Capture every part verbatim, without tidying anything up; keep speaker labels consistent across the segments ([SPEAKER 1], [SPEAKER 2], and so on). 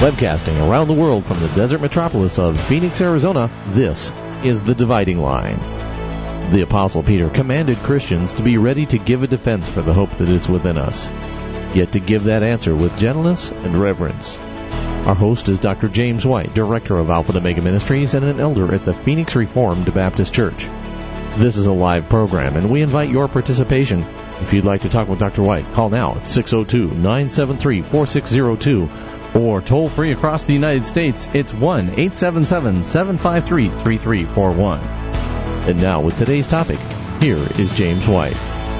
[SPEAKER 1] Webcasting around the world from the desert metropolis of Phoenix, Arizona, this is The Dividing Line. The Apostle Peter commanded Christians to be ready to give a defense for the hope that is within us, yet to give that answer with gentleness and reverence. Our host is Doctor James White, Director of Alpha and Omega Ministries and an elder at the Phoenix Reformed Baptist Church. This is a live program, and we invite your participation. If you'd like to talk with Doctor White, call now at six oh two, nine seven three, four six zero two, or toll free across the United States, it's one eight seven seven, seven five three, three three four one. And now, with today's topic, here is James White.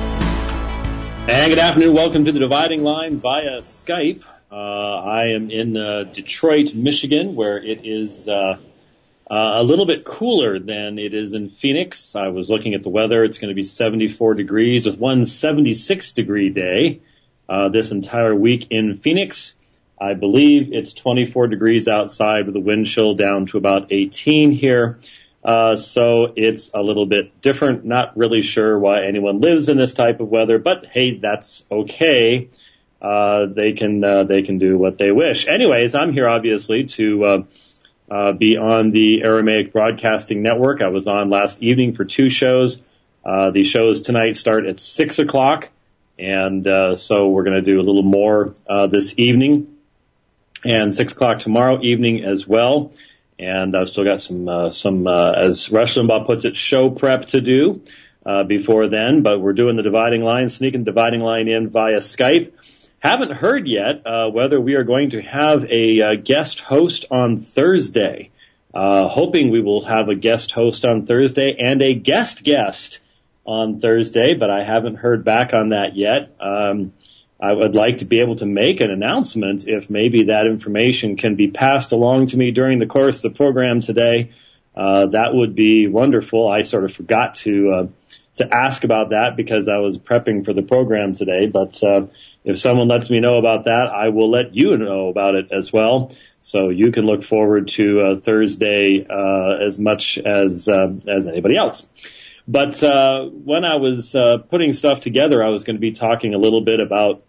[SPEAKER 2] And good afternoon. Welcome to The Dividing Line via Skype. Uh, I am in uh, Detroit, Michigan, where it is uh, uh, a little bit cooler than it is in Phoenix. I was looking at the weather. It's going to be seventy-four degrees with one seventy-six degree day uh, this entire week in Phoenix. I believe it's twenty-four degrees outside with the wind chill down to about eighteen here. Uh, so it's a little bit different. Not really sure why anyone lives in this type of weather, but hey, that's okay. Uh, they can, uh, they can do what they wish. Anyways, I'm here obviously to, uh, uh, be on the Aramaic Broadcasting Network. I was on last evening for two shows. Uh, the shows tonight start at six o'clock. And, uh, so we're going to do a little more, uh, this evening. And six o'clock tomorrow evening as well. And I've still got some, uh, some, uh, as Rush Limbaugh puts it, show prep to do, uh, before then. But we're doing the dividing line, sneaking the dividing line in via Skype. Haven't heard yet, uh, whether we are going to have a, uh, guest host on Thursday. Uh, hoping we will have a guest host on Thursday and a guest guest on Thursday, but I haven't heard back on that yet. Um, I would like to be able to make an announcement if maybe that information can be passed along to me during the course of the program today. Uh, that would be wonderful. I sort of forgot to, uh, to ask about that because I was prepping for the program today. But, uh, if someone lets me know about that, I will let you know about it as well. So you can look forward to, uh, Thursday, uh, as much as, uh, as anybody else. But, uh, when I was, uh, putting stuff together, I was going to be talking a little bit about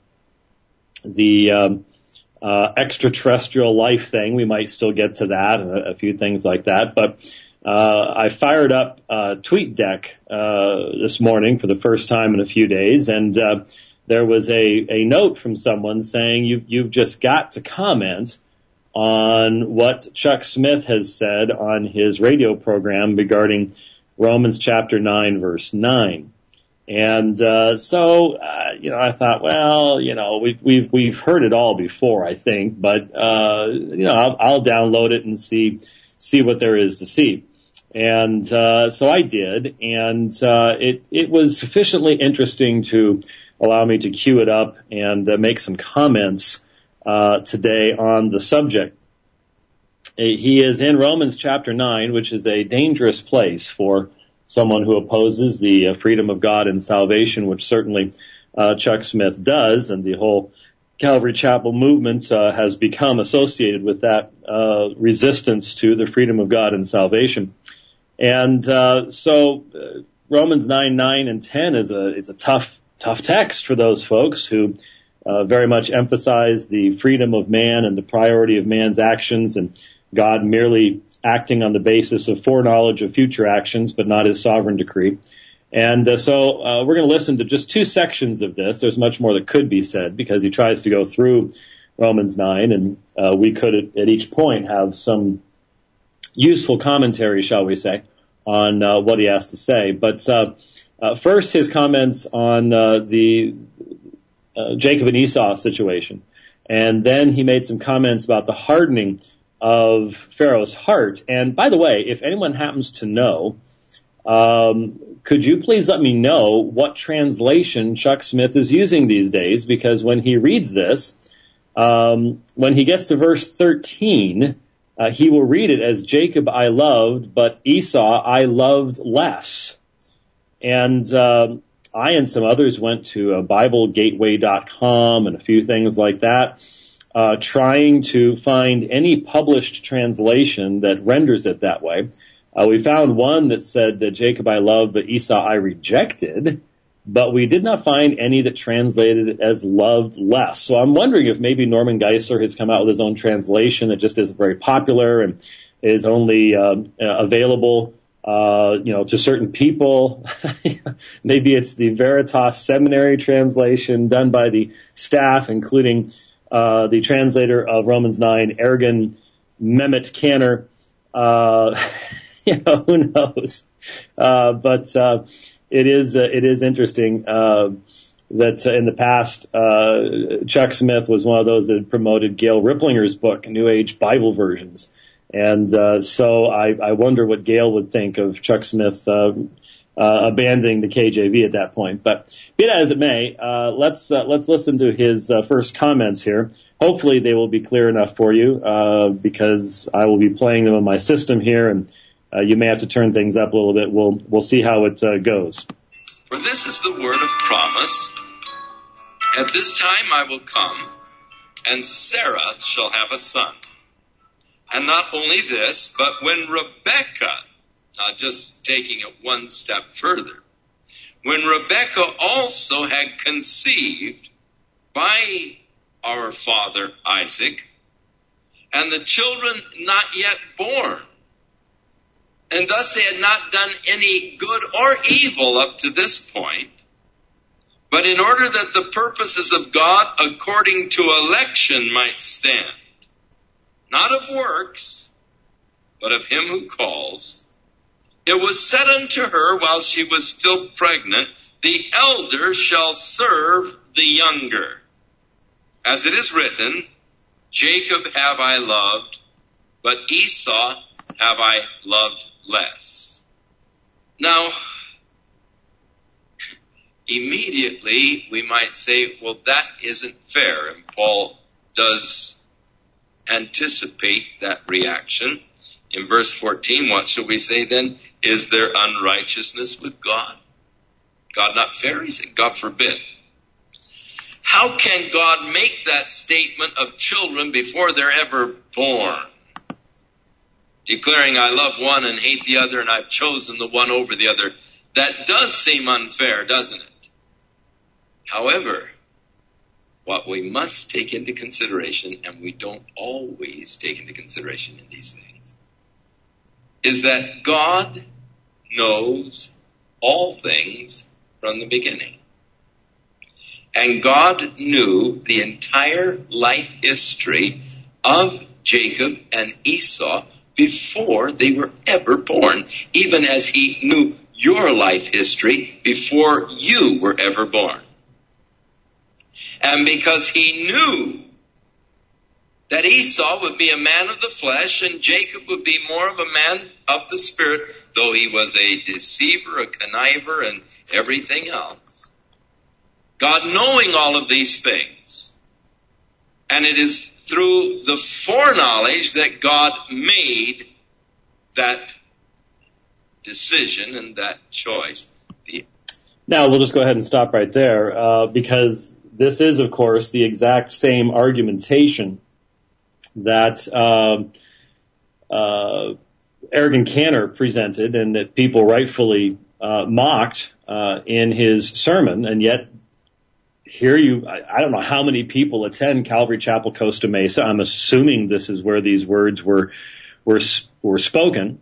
[SPEAKER 2] the um, uh, extraterrestrial life thing. We might still get to that and a, a few things like that. But uh, I fired up uh, TweetDeck uh, this morning for the first time in a few days, and uh, there was a, a note from someone saying you, you've just got to comment on what Chuck Smith has said on his radio program regarding Romans chapter nine, verse nine. And, uh, so, uh, you know, I thought, well, you know, we've, we've, we've heard it all before, I think, but, uh, you know, I'll, I'll download it and see, see what there is to see. And, uh, so I did, and, uh, it, it was sufficiently interesting to allow me to queue it up and uh, make some comments, uh, today on the subject. He is in Romans chapter nine, which is a dangerous place for someone who opposes the uh, freedom of God and salvation, which certainly uh, Chuck Smith does, and the whole Calvary Chapel movement uh, has become associated with that uh, resistance to the freedom of God and salvation. And uh, so uh, Romans nine, nine, and ten is a it's a tough tough text for those folks who uh, very much emphasize the freedom of man and the priority of man's actions, and God merely acting on the basis of foreknowledge of future actions, but not his sovereign decree. And uh, so uh, we're going to listen to just two sections of this. There's much more that could be said because he tries to go through Romans nine, and uh, we could at, at each point have some useful commentary, shall we say, on uh, what he has to say. But uh, uh, first, his comments on uh, the uh, Jacob and Esau situation. And then he made some comments about the hardening of Pharaoh's heart. And by the way, if anyone happens to know, um, could you please let me know what translation Chuck Smith is using these days? Because when he reads this, um, when he gets to verse thirteen, uh, he will read it as Jacob I loved, but Esau I loved less. And uh, I and some others went to uh, Bible Gateway dot com and a few things like that. Uh, trying to find any published translation that renders it that way. Uh, we found one that said that Jacob I loved, but Esau I rejected. but we did not find any that translated it as loved less. So I'm wondering if maybe Norman Geisler has come out with his own translation that just isn't very popular and is only um, available, uh, you know, to certain people. Maybe it's the Veritas Seminary translation done by the staff, including uh, the translator of Romans nine, Ergen Mehmet Kanner. Uh, you know, who knows? Uh, but uh, it is uh, it is interesting uh, that uh, in the past, uh, Chuck Smith was one of those that promoted Gail Riplinger's book, New Age Bible Versions. And uh, so I, I wonder what Gail would think of Chuck Smith uh, uh, abandoning the K J V at that point. But be that as it may, uh, let's uh, let's listen to his uh, first comments here. Hopefully they will be clear enough for you uh, because I will be playing them on my system here, and uh, you may have to turn things up a little bit. We'll we'll see how it uh, goes.
[SPEAKER 3] For this is the word of promise. At this time I will come, and Sarah shall have a son. And not only this, but when Rebekah, now just taking it one step further, when Rebekah also had conceived by our father Isaac, and the children not yet born, and thus they had not done any good or evil up to this point, but in order that the purposes of God according to election might stand, not of works, but of him who calls, it was said unto her while she was still pregnant, the elder shall serve the younger. As it is written, Jacob have I loved, but Esau have I loved less. Now, immediately we might say, well, that isn't fair. And Paul does anticipate that reaction. In verse fourteen, what shall we say then? Is there unrighteousness with God? God not fair? He said, God forbid. How can God make that statement of children before they're ever born? Declaring I love one and hate the other, and I've chosen the one over the other. That does seem unfair, doesn't it? However, what we must take into consideration, and we don't always take into consideration in these things, is that God knows all things from the beginning. And God knew the entire life history of Jacob and Esau before they were ever born, even as he knew your life history before you were ever born. And because he knew that Esau would be a man of the flesh and Jacob would be more of a man of the spirit, though he was a deceiver, a conniver, and everything else. God knowing all of these things, and it is through the foreknowledge that God made that decision and that choice.
[SPEAKER 2] Now we'll just go ahead and stop right there, uh, because this is, of course, the exact same argumentation that uh, uh, Ergen Kanner presented and that people rightfully uh, mocked uh, in his sermon, and yet here you, I, I don't know how many people attend Calvary Chapel Costa Mesa. I'm assuming this is where these words were were were spoken.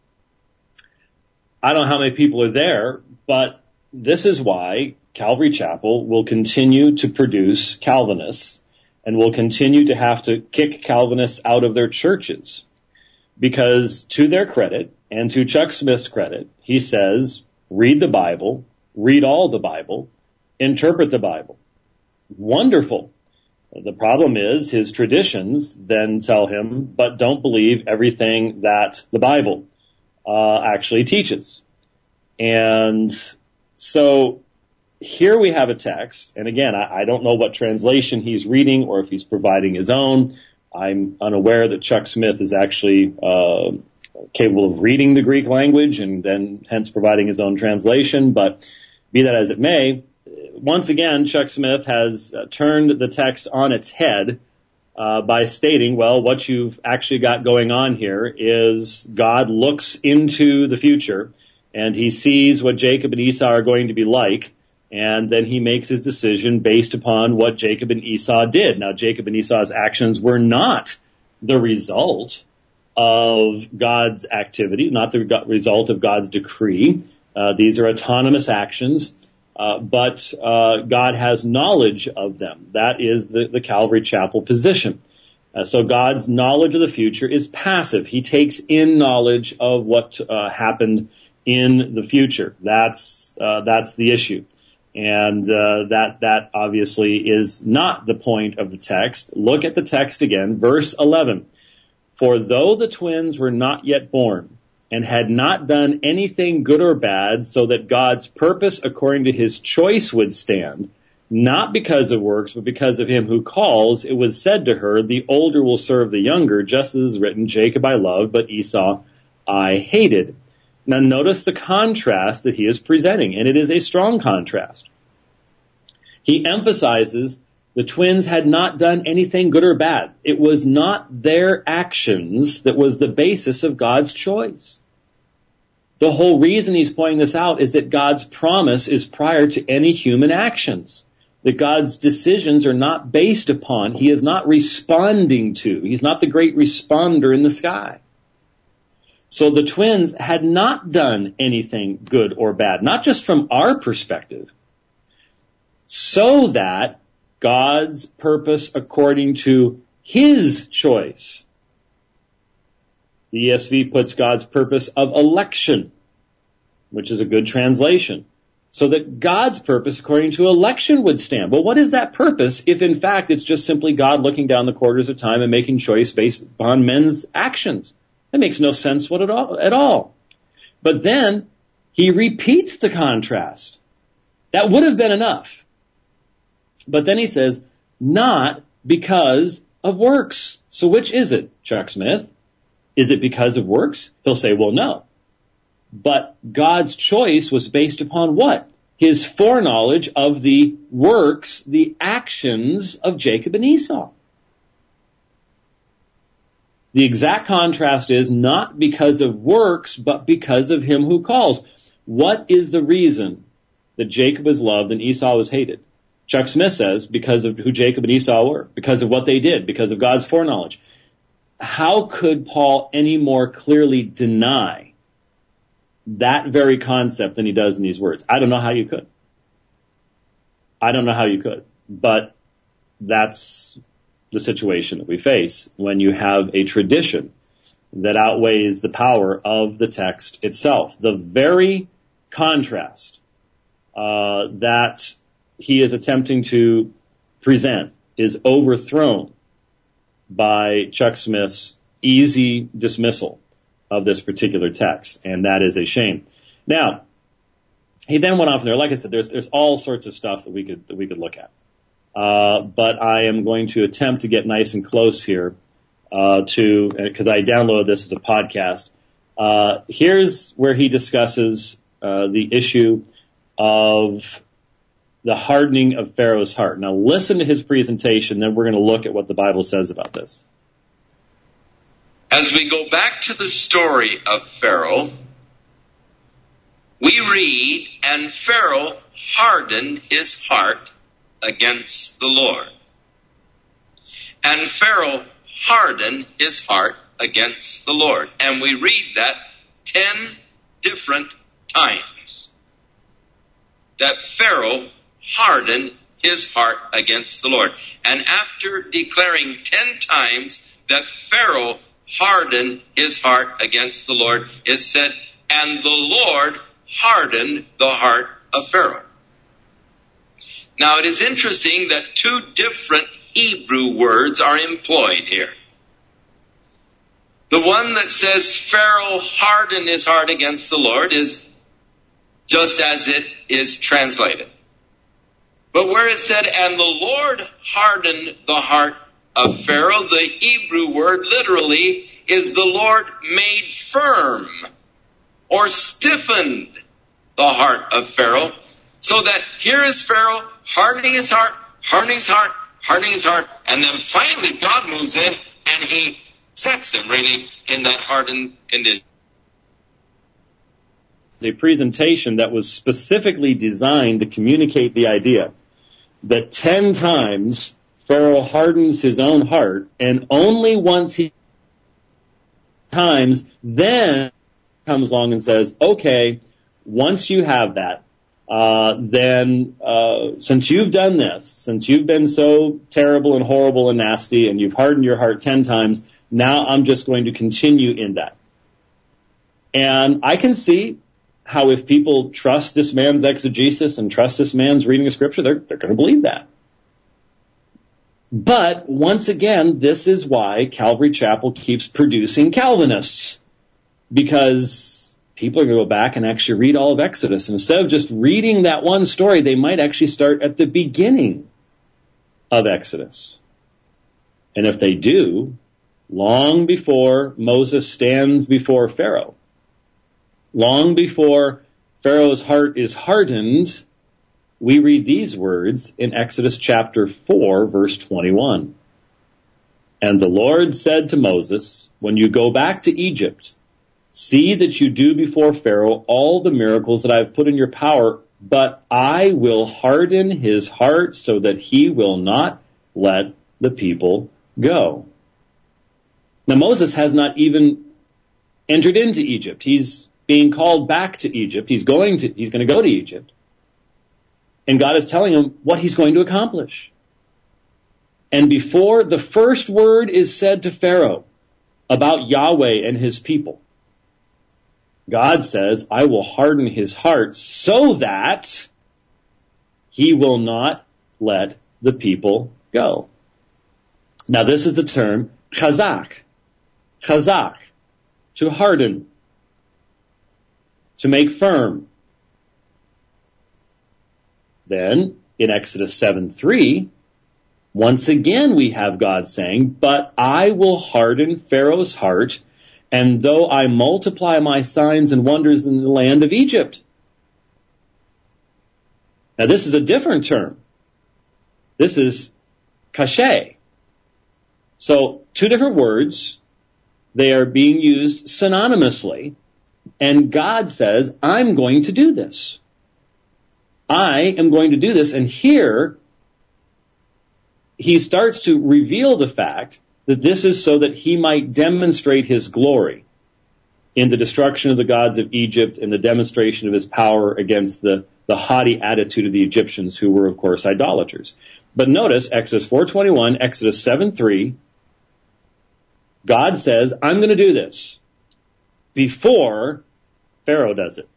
[SPEAKER 2] I don't know how many people are there, but this is why Calvary Chapel will continue to produce Calvinists and will continue to have to kick Calvinists out of their churches. Because to their credit, and to Chuck Smith's credit, he says, read the Bible, read all the Bible, interpret the Bible. Wonderful. The problem is his traditions then tell him, but don't believe everything that the Bible uh, actually teaches. And so here we have a text, and again, I, I don't know what translation he's reading or if he's providing his own. I'm unaware that Chuck Smith is actually uh, capable of reading the Greek language and then hence providing his own translation, but be that as it may, once again, Chuck Smith has uh, turned the text on its head uh, by stating, well, what you've actually got going on here is God looks into the future and he sees what Jacob and Esau are going to be like, And then he makes his decision based upon what Jacob and Esau did. Now, Jacob and Esau's actions were not the result of God's activity, not the result of God's decree. Uh, these are autonomous actions, uh, but uh, God has knowledge of them. That is the, the Calvary Chapel position. Uh, so God's knowledge of the future is passive. He takes in knowledge of what uh, happened in the future. That's uh, that's the issue. And uh, that that obviously is not the point of the text. Look at the text again, verse eleven. For though the twins were not yet born and had not done anything good or bad, so that God's purpose according to his choice would stand, not because of works, but because of him who calls, it was said to her, the older will serve the younger, just as is written, Jacob I loved, but Esau I hated. Now notice the contrast that he is presenting, and it is a strong contrast. He emphasizes the twins had not done anything good or bad. It was not their actions that was the basis of God's choice. The whole reason he's pointing this out is that God's promise is prior to any human actions. That God's decisions are not based upon, he is not responding to. He's not the great responder in the sky. So the twins had not done anything good or bad, not just from our perspective, so that God's purpose according to his choice. The E S V puts God's purpose of election, which is a good translation. So that God's purpose according to election would stand. Well, what is that purpose if in fact it's just simply God looking down the quarters of time and making choice based upon men's actions? That makes no sense what at all, at all. But then he repeats the contrast. That would have been enough. But then he says, not because of works. So which is it, Chuck Smith? Is it because of works? He'll say, well, no. But God's choice was based upon what? His foreknowledge of the works, the actions of Jacob and Esau. The exact contrast is not because of works, but because of him who calls. What is the reason that Jacob was loved and Esau was hated? Chuck Smith says because of who Jacob and Esau were, because of what they did, because of God's foreknowledge. How could Paul any more clearly deny that very concept than he does in these words? I don't know how you could. I don't know how you could. But that's the situation that we face when you have a tradition that outweighs the power of the text itself. The very contrast uh, that he is attempting to present is overthrown by Chuck Smith's easy dismissal of this particular text, and that is a shame. Now, he then went off there. Like I said, there's there's all sorts of stuff that we could that we could look at, uh, but I am going to attempt to get nice and close here uh, to because I downloaded this as a podcast. Uh, here's where he discusses uh, the issue of the hardening of Pharaoh's heart. Now listen to his presentation, then we're going to look at what the Bible says about this.
[SPEAKER 3] As we go back to the story of Pharaoh, we read, and Pharaoh hardened his heart against the Lord. And Pharaoh hardened his heart against the Lord. And we read that ten different times. That Pharaoh hardened his heart against the Lord. And after declaring ten times that Pharaoh hardened his heart against the Lord, it said, and the Lord hardened the heart of Pharaoh. Now it is interesting that two different Hebrew words are employed here. The one that says Pharaoh hardened his heart against the Lord is just as it is translated. But where it said, and the Lord hardened the heart of Pharaoh, the Hebrew word literally is the Lord made firm or stiffened the heart of Pharaoh. So that here is Pharaoh hardening his heart, hardening his heart, hardening his heart, and then finally God moves in and he sets him really in that hardened condition.
[SPEAKER 2] a presentation that was specifically designed to communicate the idea that ten times Pharaoh hardens his own heart, and only once he times then comes along and says, okay, once you have that, uh, then uh, since you've done this, since you've been so terrible and horrible and nasty, and you've hardened your heart ten times, now I'm just going to continue in that. And I can see how if people trust this man's exegesis and trust this man's reading of Scripture, they're, they're going to believe that. But once again, this is why Calvary Chapel keeps producing Calvinists, because people are going to go back and actually read all of Exodus. And instead of just reading that one story, they might actually start at the beginning of Exodus. And if they do, long before Moses stands before Pharaoh, long before Pharaoh's heart is hardened, we read these words in Exodus chapter four, verse twenty-one. And the Lord said to Moses, when you go back to Egypt, see that you do before Pharaoh all the miracles that I have put in your power, but I will harden his heart so that he will not let the people go. Now Moses has not even entered into Egypt. He's being called back to Egypt. He's going to, he's going to go to Egypt. And God is telling him what he's going to accomplish. And before the first word is said to Pharaoh about Yahweh and his people, God says, I will harden his heart so that he will not let the people go. Now this is the term chazak. Chazak. To harden. To make firm. Then, in Exodus seven three, once again we have God saying, but I will harden Pharaoh's heart, and though I multiply my signs and wonders in the land of Egypt. Now this is a different term. This is kashay. So, two different words. They are being used synonymously, and God says, I'm going to do this. I am going to do this. And here, he starts to reveal the fact that this is so that he might demonstrate his glory in the destruction of the gods of Egypt and the demonstration of his power against the, the haughty attitude of the Egyptians, who were, of course, idolaters. But notice, Exodus four twenty-one, Exodus seven three, God says, I'm going to do this before Pharaoh does it.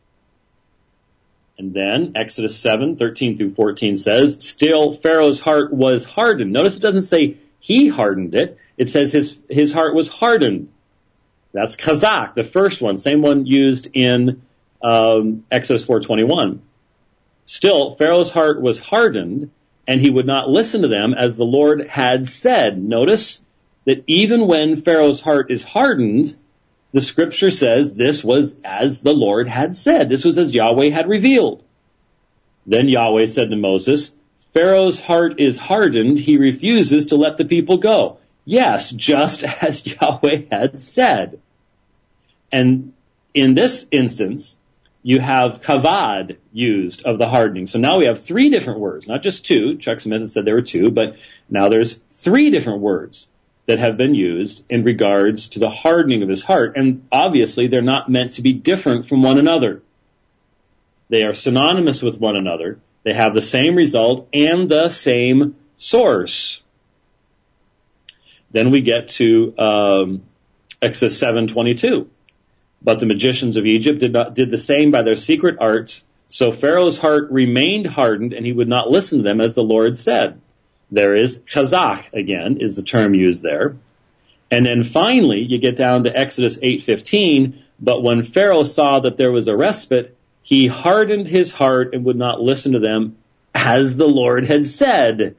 [SPEAKER 2] And then Exodus seven thirteen through fourteen says, still Pharaoh's heart was hardened. Notice it doesn't say he hardened it. It says his, his heart was hardened. That's chazak, the first one, same one used in um, Exodus four twenty-one. Still, Pharaoh's heart was hardened, and he would not listen to them as the Lord had said. Notice that even when Pharaoh's heart is hardened, the scripture says this was as the Lord had said. This was as Yahweh had revealed. Then Yahweh said to Moses, Pharaoh's heart is hardened. He refuses to let the people go. Yes, just as Yahweh had said. And in this instance, you have kavad used of the hardening. So now we have three different words, not just two. Chuck Smith had said there were two, but now there's three different words that have been used in regards to the hardening of his heart. And obviously they're not meant to be different from one another. They are synonymous with one another. They have the same result and the same source. Then we get to um, Exodus seven twenty-two. But the magicians of Egypt did not did the same by their secret arts. So Pharaoh's heart remained hardened, and he would not listen to them as the Lord said. There is chazak, again, is the term used there. And then finally, you get down to Exodus eight fifteen, but when Pharaoh saw that there was a respite, he hardened his heart and would not listen to them as the Lord had said.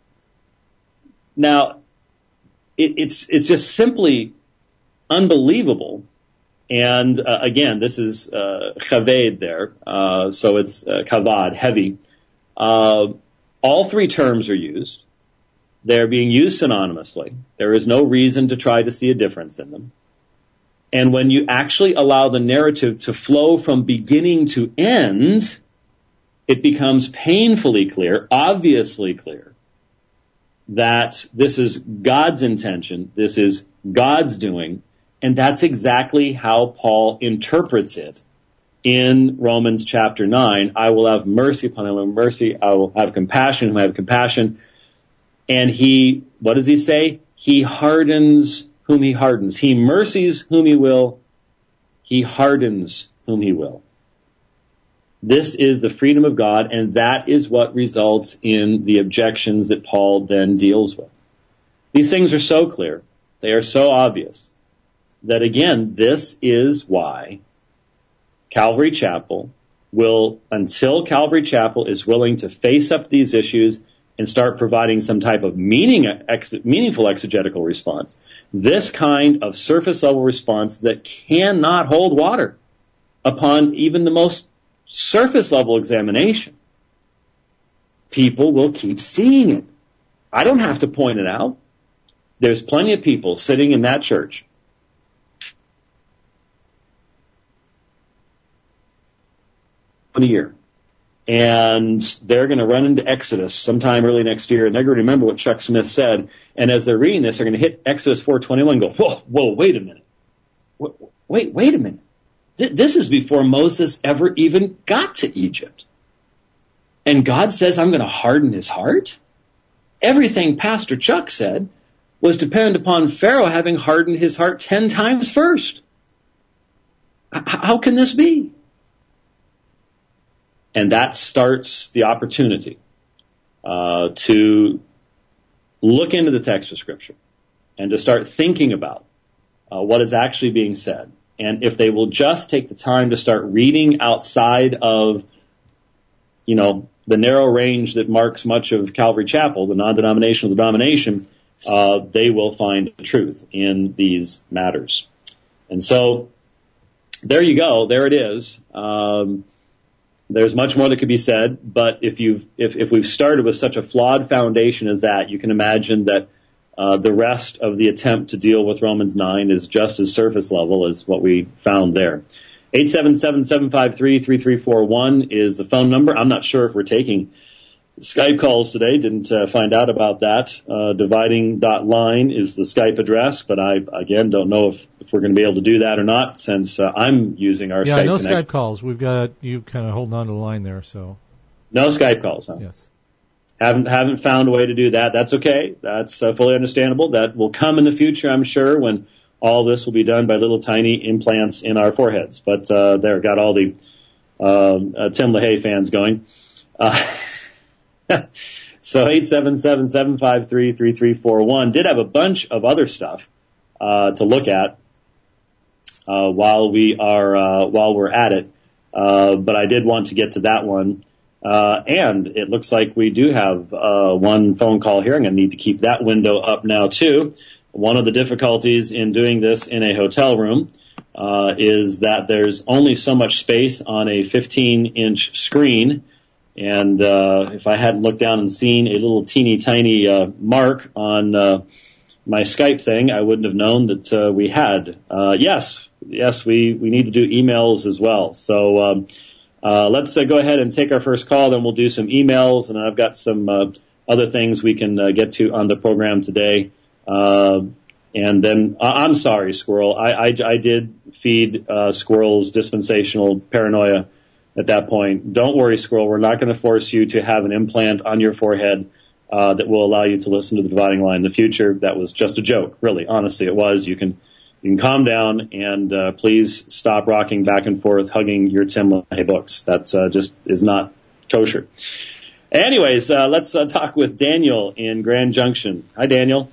[SPEAKER 2] Now, it, it's, it's just simply unbelievable. And, uh, again, this is, uh, chaved there, uh, so it's, uh, kavad, heavy. Uh, all three terms are used. They're being used synonymously. There is no reason to try to see a difference in them. And when you actually allow the narrative to flow from beginning to end, it becomes painfully clear, obviously clear, that this is God's intention, this is God's doing, and that's exactly how Paul interprets it in Romans chapter nine. I will have mercy upon him, I will have mercy, I will have compassion, whom I have compassion. And he, what does he say? He hardens whom he hardens. He mercies whom he will. He hardens whom he will. This is the freedom of God, and that is what results in the objections that Paul then deals with. These things are so clear, they are so obvious, that again, this is why Calvary Chapel will, until Calvary Chapel is willing to face up these issues and start providing some type of meaning, ex, meaningful exegetical response, this kind of surface level response that cannot hold water upon even the most surface level examination, people will keep seeing it. I don't have to point it out. There's plenty of people sitting in that church a year, and they're going to run into Exodus sometime early next year, and they're going to remember what Chuck Smith said, and as they're reading this, they're going to hit Exodus four twenty-one and go, whoa, whoa, wait a minute. Wait, wait a minute. This is before Moses ever even got to Egypt. And God says, I'm going to harden his heart? Everything Pastor Chuck said was dependent upon Pharaoh having hardened his heart ten times first. How can this be? And that starts the opportunity uh, to look into the text of Scripture and to start thinking about uh, what is actually being said. And if they will just take the time to start reading outside of, you know, the narrow range that marks much of Calvary Chapel, the non-denominational denomination, uh, they will find the truth in these matters. And so, there you go. There it is. Um, there's much more that could be said, but if you've, if, if we've started with such a flawed foundation as that, you can imagine that Uh, the rest of the attempt to deal with Romans nine is just as surface level as what we found there. eight seven seven, seven five three, three three four one is the phone number. I'm not sure if we're taking Skype calls today. Didn't uh, find out about that. Uh, dividing dot line is the Skype address, but I, again, don't know if, if we're going to be able to do that or not since uh, I'm using our
[SPEAKER 4] yeah,
[SPEAKER 2] Skype
[SPEAKER 4] no
[SPEAKER 2] Connect.
[SPEAKER 4] Skype calls. We've got you kind of holding on to the line there, so.
[SPEAKER 2] No Skype calls, huh?
[SPEAKER 4] Yes.
[SPEAKER 2] Haven't haven't found a way to do that. That's okay. That's uh, fully understandable. That will come in the future, I'm sure, when all this will be done by little tiny implants in our foreheads. But uh, there, got all the um, uh, Tim LaHaye fans going. Uh, so eight seven seven, seven five three, three three four one did have a bunch of other stuff uh, to look at uh, while we are uh, while we're at it. Uh, but I did want to get to that one. Uh, and it looks like we do have, uh, one phone call here. I'm going to need to keep that window up now too. One of the difficulties in doing this in a hotel room, uh, is that there's only so much space on a fifteen inch screen. And, uh, if I hadn't looked down and seen a little teeny tiny, uh, mark on, uh, my Skype thing, I wouldn't have known that, uh, we had, uh, yes, yes, we, we need to do emails as well. So, um, Uh, let's uh, go ahead and take our first call, then we'll do some emails, and I've got some uh, other things we can uh, get to on the program today. Uh, and then, uh, I'm sorry, Squirrel. I, I, I did feed uh, Squirrel's dispensational paranoia at that point. Don't worry, Squirrel. We're not going to force you to have an implant on your forehead uh, that will allow you to listen to the Dividing Line in the future. That was just a joke, really. Honestly, it was. You can You can calm down and uh, please stop rocking back and forth, hugging your Tim LaHaye books. That uh, just is not kosher. Anyways, uh, let's uh, talk with Daniel in Grand Junction. Hi, Daniel.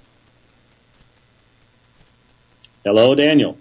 [SPEAKER 2] Hello, Daniel.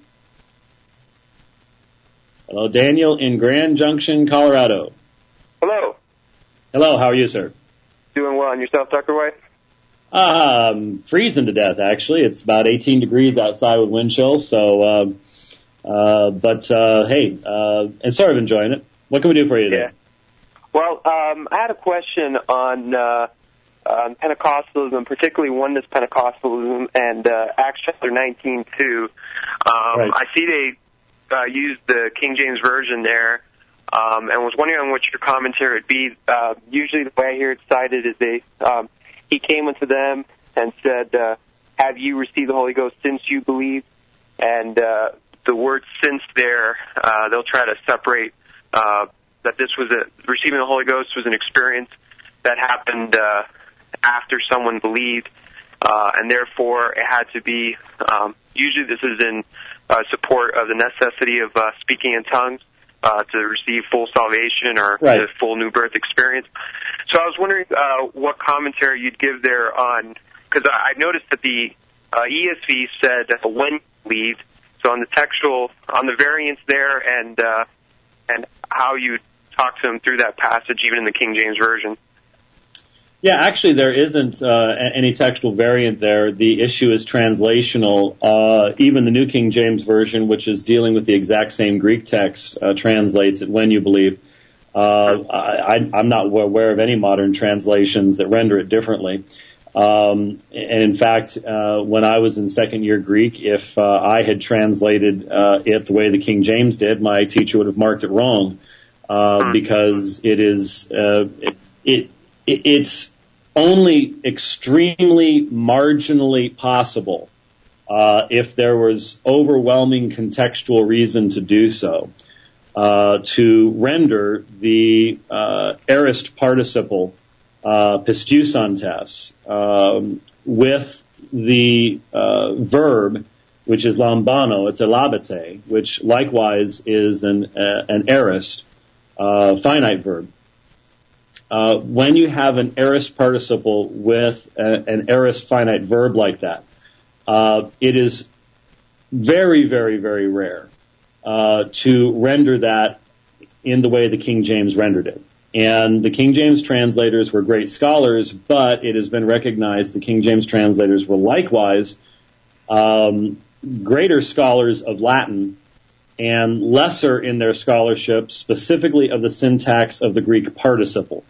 [SPEAKER 2] Hello, Daniel in Grand Junction, Colorado.
[SPEAKER 5] Hello.
[SPEAKER 2] Hello, how are you, sir?
[SPEAKER 5] Doing well. And yourself, Doctor White?
[SPEAKER 2] Um, freezing to death, actually. It's about eighteen degrees outside with wind chill, so, uh, uh, but, uh, hey, uh, and sort of enjoying it. What can we do for you today?
[SPEAKER 5] Yeah. Well, um, I had a question on, uh, uh, Pentecostalism, particularly Oneness Pentecostalism, and uh, Acts chapter nineteen two. Um,
[SPEAKER 2] right.
[SPEAKER 5] I see they uh, used the King James Version there, um, and was wondering on what your commentary would be. Uh, usually the way I hear it cited is they, um, he came unto them and said, uh, have you received the Holy Ghost since you believe? And uh, the word since there, uh, they'll try to separate uh, that this was a, receiving the Holy Ghost was an experience that happened uh, after someone believed, uh, and therefore it had to be, um, usually this is in uh, support of the necessity of uh, speaking in tongues uh, to receive full salvation or
[SPEAKER 2] right.
[SPEAKER 5] the full new birth experience. So I was wondering uh, what commentary you'd give there on, because I, I noticed that the uh, E S V said when you believed, so on the textual, on the variance there, and uh, and how you talk to them through that passage, even in the King James Version.
[SPEAKER 2] Yeah, actually, there isn't uh, any textual variant there. The issue is translational. Uh, even the New King James Version, which is dealing with the exact same Greek text, uh, translates it when you believe. Uh, I, I'm not aware of any modern translations that render it differently. Um, and in fact, uh, when I was in second year Greek, if uh, I had translated uh, it the way the King James did, my teacher would have marked it wrong uh, because it is uh, it, it it's only extremely marginally possible uh, if there was overwhelming contextual reason to do so uh, to render the uh, aorist participle Uh, pistusantes, um, with the uh, verb, which is lambano, it's elabete, which likewise is an uh, an aorist, uh, finite verb. Uh, when you have an aorist participle with a, an aorist finite verb like that, uh, it is very, very, very rare uh, to render that in the way the King James rendered it. And the King James translators were great scholars, but it has been recognized the King James translators were likewise um, greater scholars of Latin and lesser in their scholarship, specifically of the syntax of the Greek participle.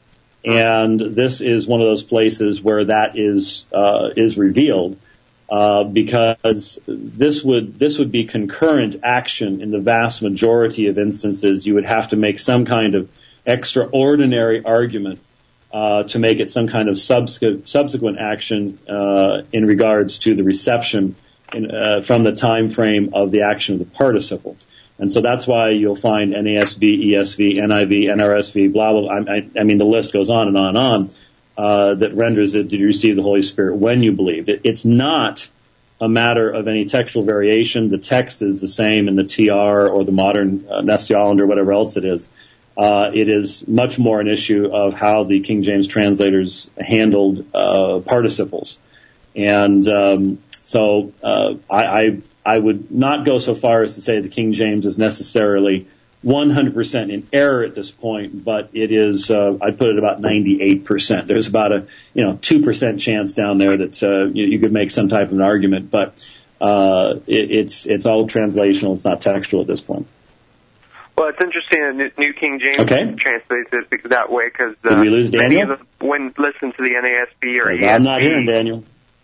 [SPEAKER 2] And this is one of those places where that is uh, is revealed, uh, because this would this would be concurrent action in the vast majority of instances. You would have to make some kind of extraordinary argument uh, to make it some kind of subsequent, subsequent action uh, in regards to the reception in, uh, from the time frame of the action of the participle. And so that's why you'll find N A S B, E S V, N I V, N R S V, blah, blah, blah. I, I mean, the list goes on and on and on uh, that renders it, did you receive the Holy Spirit when you believed? It, it's not a matter of any textual variation. The text is the same in the T R or the modern uh, Nestialand or whatever else it is. Uh, it is much more an issue of how the King James translators handled uh, participles. And um, so uh, I, I, I would not go so far as to say the King James is necessarily one hundred percent in error at this point, but it is, uh, I'd put it about ninety-eight percent. There's about a, you know, two percent chance down there that uh, you, you could make some type of an argument, but uh, it, it's, it's all translational. It's not textual at this point.
[SPEAKER 5] Well, it's interesting that New King James
[SPEAKER 2] okay.
[SPEAKER 5] translates it that way because uh,
[SPEAKER 2] Did we lose Daniel?
[SPEAKER 5] many of them, when listen to the N A S B or E S V.
[SPEAKER 2] I'm not hearing Daniel.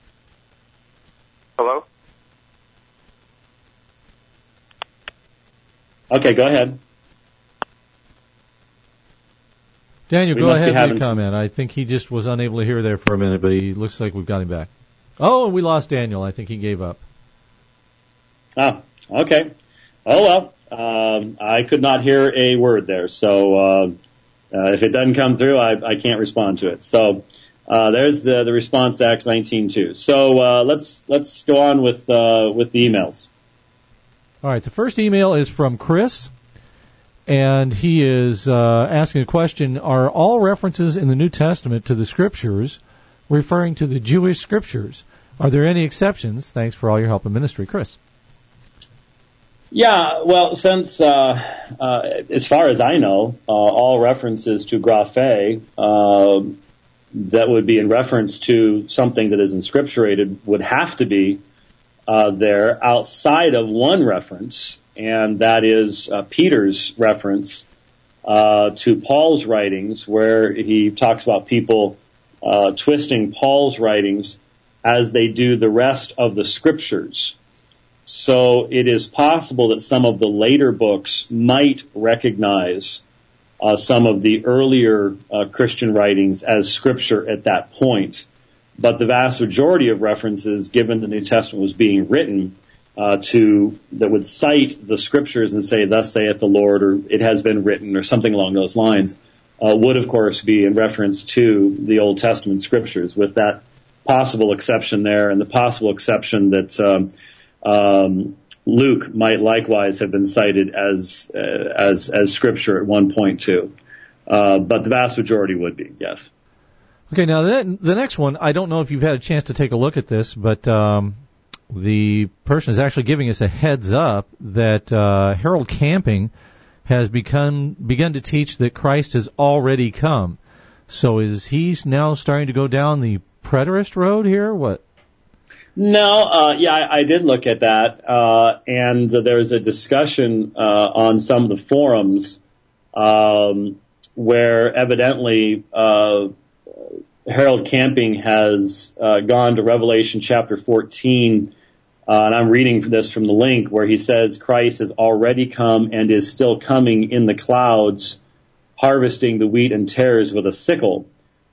[SPEAKER 5] Hello?
[SPEAKER 2] Okay, go ahead.
[SPEAKER 4] Daniel,
[SPEAKER 2] we
[SPEAKER 4] go ahead
[SPEAKER 2] and
[SPEAKER 4] with your comment. I think he just was unable to hear there for a minute, but he looks like we've got him back. Oh, and we lost Daniel. I think he gave up.
[SPEAKER 2] Ah, okay. Oh, well. Um, I could not hear a word there, so uh, uh, if it doesn't come through, I, I can't respond to it. So uh, there's the, the response to Acts nineteen two. So uh, let's let's go on with uh, with the emails.
[SPEAKER 4] All right, the first email is from Chris, and he is uh, asking a question: are all references in the New Testament to the Scriptures referring to the Jewish Scriptures? Are there any exceptions? Thanks for all your help in ministry, Chris.
[SPEAKER 2] Yeah, well, since, uh, uh, as far as I know, uh, all references to graphe, uh, that would be in reference to something that is inscripturated would have to be, uh, there outside of one reference, and that is, uh, Peter's reference, uh, to Paul's writings where he talks about people uh, twisting Paul's writings as they do the rest of the scriptures. So it is possible that some of the later books might recognize uh, some of the earlier uh, Christian writings as scripture at that point. But the vast majority of references given the New Testament was being written uh, to that would cite the scriptures and say, "Thus saith the Lord," or "It has been written," or something along those lines, uh, would of course be in reference to the Old Testament scriptures, with that possible exception there, and the possible exception that um, um, Luke might likewise have been cited as uh, as as scripture at one point too. Uh, but the vast majority would be, yes.
[SPEAKER 4] Okay, now that, the next one, I don't know if you've had a chance to take a look at this, but um, the person is actually giving us a heads up that uh, Harold Camping has become begun to teach that Christ has already come. So is he now starting to go down the preterist road here? What?
[SPEAKER 2] No, uh, yeah, I, I did look at that, uh, and uh, there was a discussion uh, on some of the forums um, where evidently uh, Harold Camping has uh, gone to Revelation chapter fourteen, uh, and I'm reading this from the link where he says Christ has already come and is still coming in the clouds, harvesting the wheat and tares with a sickle.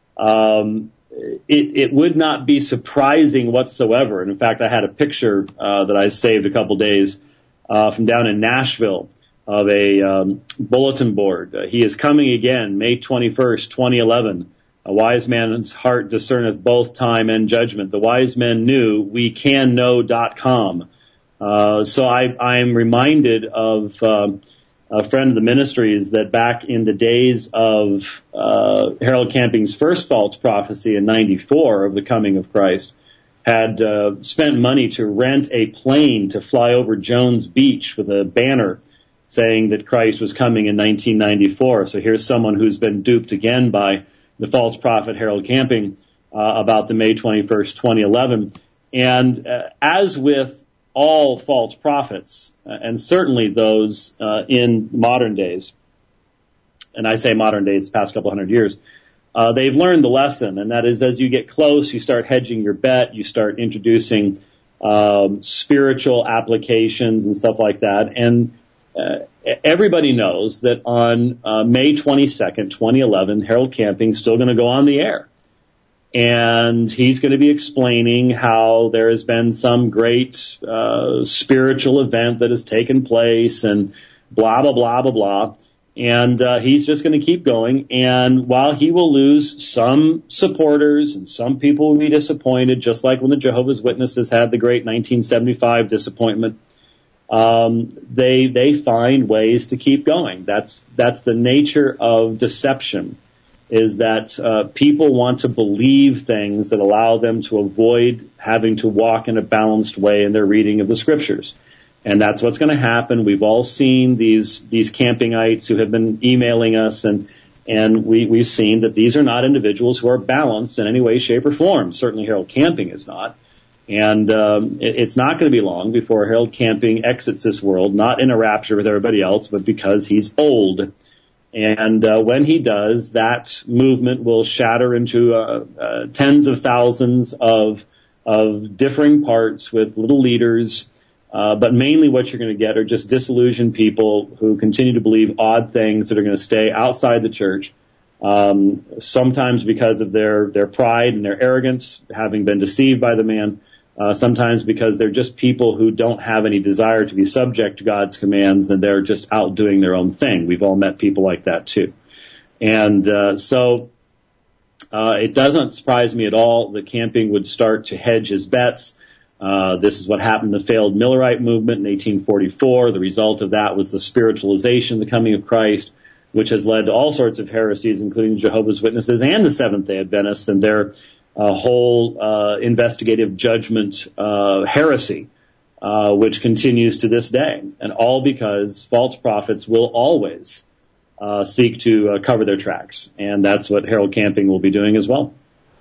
[SPEAKER 2] Um, it, it would not be surprising whatsoever. And in fact, I had a picture uh, that I saved a couple days uh, from down in Nashville of a um, bulletin board. Uh, he is coming again, May twenty-first, twenty eleven. A wise man's heart discerneth both time and judgment. The wise men knew we can know dot com. Uh, so I, I'm reminded of um, a friend of the ministry's that back in the days of uh, Harold Camping's first false prophecy in ninety-four of the coming of Christ, had uh, spent money to rent a plane to fly over Jones Beach with a banner saying that Christ was coming in nineteen ninety-four. So here's someone who's been duped again by the false prophet Harold Camping uh, about the May twenty-first, twenty eleven. And uh, as with all false prophets, uh, and certainly those uh, in modern days, and I say modern days, the past couple hundred years, uh, they've learned the lesson, and that is as you get close, you start hedging your bet, you start introducing um, spiritual applications and stuff like that. And uh, everybody knows that on uh, May twenty-second, twenty eleven, Harold Camping's still going to go on the air. And he's going to be explaining how there has been some great uh, spiritual event that has taken place and blah, blah, blah, blah, blah. And uh, he's just going to keep going. And while he will lose some supporters and some people will be disappointed, just like when the Jehovah's Witnesses had the great nineteen seventy-five disappointment, um, they they find ways to keep going. That's that's the nature of deception. Is that uh, people want to believe things that allow them to avoid having to walk in a balanced way in their reading of the scriptures. And that's what's going to happen. We've all seen these these Campingites who have been emailing us, and and we, we've seen that these are not individuals who are balanced in any way, shape, or form. Certainly Harold Camping is not. And um, it, it's not going to be long before Harold Camping exits this world, not in a rapture with everybody else, but because he's old. And uh, when he does, that movement will shatter into uh, uh, tens of thousands of of differing parts with little leaders. Uh, but mainly what you're going to get are just disillusioned people who continue to believe odd things that are going to stay outside the church, um, sometimes because of their, their pride and their arrogance, having been deceived by the man, uh, sometimes because they're just people who don't have any desire to be subject to God's commands, and they're just out doing their own thing. We've all met people like that too. And uh, so uh, it doesn't surprise me at all that Camping would start to hedge his bets. Uh, this is what happened in the failed Millerite movement in eighteen forty-four. The result of that was the spiritualization of the coming of Christ, which has led to all sorts of heresies, including Jehovah's Witnesses and the Seventh-day Adventists and their uh, whole uh, investigative judgment uh, heresy, uh, which continues to this day. And all because false prophets will always uh, seek to uh, cover their tracks. And that's what Harold Camping will be doing as well.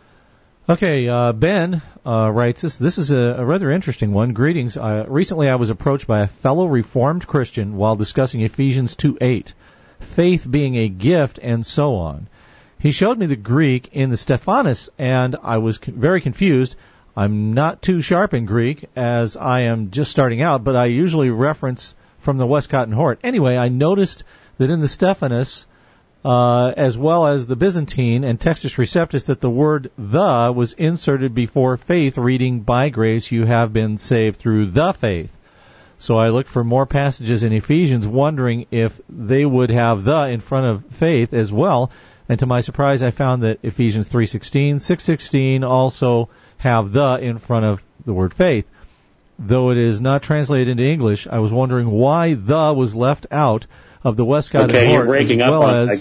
[SPEAKER 4] Okay, uh, Ben uh, writes us, this is a, a rather interesting one. Greetings. Uh, recently I was approached by a fellow Reformed Christian while discussing Ephesians two eight, faith being a gift and so on. He showed me the Greek in the Stephanus, and I was con- very confused. I'm not too sharp in Greek, as I am just starting out, but I usually reference from the Westcott and Hort. Anyway, I noticed that in the Stephanus, uh, as well as the Byzantine and Textus Receptus, that the word the was inserted before faith, reading, by grace you have been saved through the faith. So I looked for more passages in Ephesians, wondering if they would have the in front of faith as well. And to my surprise, I found that Ephesians three sixteen, six sixteen also have the in front of the word faith. Though it is not translated into English, I was wondering why the was left out of the Westcott
[SPEAKER 2] okay,
[SPEAKER 4] and Hort,
[SPEAKER 2] you're breaking
[SPEAKER 4] as well
[SPEAKER 2] up on,
[SPEAKER 4] as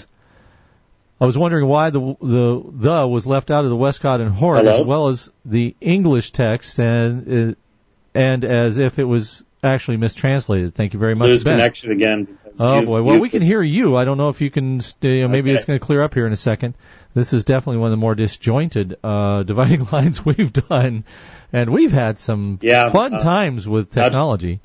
[SPEAKER 4] I was wondering why the the the was left out of the Westcott and Hort,
[SPEAKER 2] Hello?
[SPEAKER 4] as well as the English text, and and as if it was actually mistranslated. Thank you very much,
[SPEAKER 2] Lose
[SPEAKER 4] Ben.
[SPEAKER 2] connection again.
[SPEAKER 4] Oh
[SPEAKER 2] you,
[SPEAKER 4] boy, well
[SPEAKER 2] you,
[SPEAKER 4] we can hear you. I don't know if you can. Stay, maybe
[SPEAKER 2] okay.
[SPEAKER 4] it's going to clear up here in a second. This is definitely one of the more disjointed uh, dividing lines we've done, and we've had some
[SPEAKER 2] yeah,
[SPEAKER 4] fun
[SPEAKER 2] uh,
[SPEAKER 4] times with technology.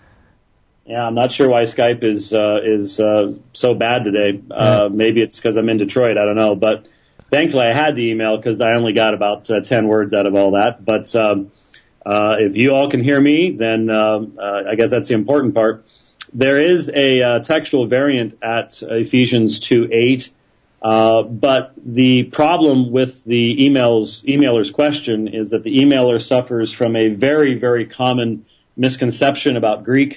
[SPEAKER 2] Yeah, I'm not sure why Skype is uh, is uh, so bad today. Uh, maybe it's because I'm in Detroit. I don't know, but thankfully I had the email because I only got about uh, ten words out of all that. But um, uh, if you all can hear me, then uh, uh, I guess that's the important part. There is a uh, textual variant at Ephesians two eight, uh, but the problem with the emails emailer's question is that the emailer suffers from a very, very common misconception about Greek.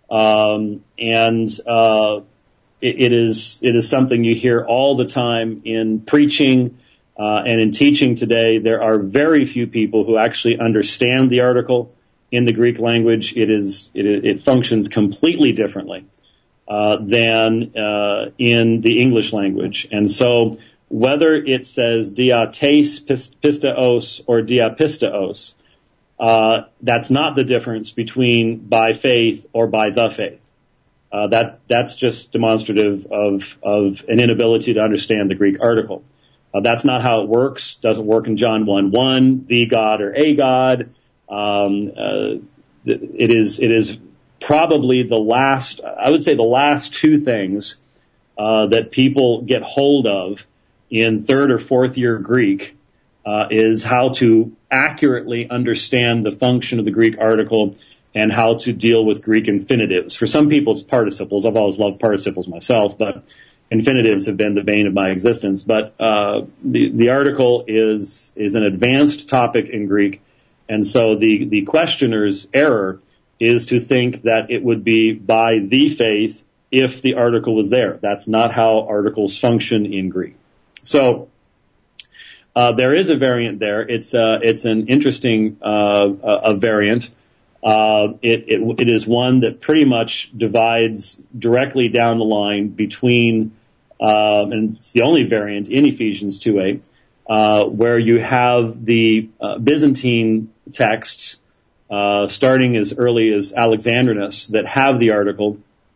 [SPEAKER 2] Um, and, uh, it, it is, it is something you hear all the time in preaching, uh, and in teaching today. There are very few people who actually understand the article in the Greek language. It is, it, it functions completely differently, uh, than, uh, in the English language. And so whether it says diates pistaos or diapistaos, Uh, that's not the difference between by faith or by the faith. Uh, that, that's just demonstrative of, of an inability to understand the Greek article. Uh, that's not how it works. Doesn't work in John one one, the God or a God. Um, uh, it is, it is probably the last, I would say the last two things, uh, that people get hold of in third or fourth year Greek, uh, is how to accurately understand the function of the Greek article and how to deal with Greek infinitives. For some people, it's participles. I've always loved participles myself, but infinitives have been the bane of my existence. But uh, the, the article is is an advanced topic in Greek, and so the, the questioner's error is to think that it would be by the faith if the article was there. That's not how articles function in Greek. So Uh, there is a variant there. It's uh, it's an interesting uh, a, a variant. Uh, it, it it is one that pretty much divides directly down the line between, uh, and it's the only variant in Ephesians two eight, uh, where you have the uh, Byzantine texts uh, starting as early as Alexandrinus that have the article.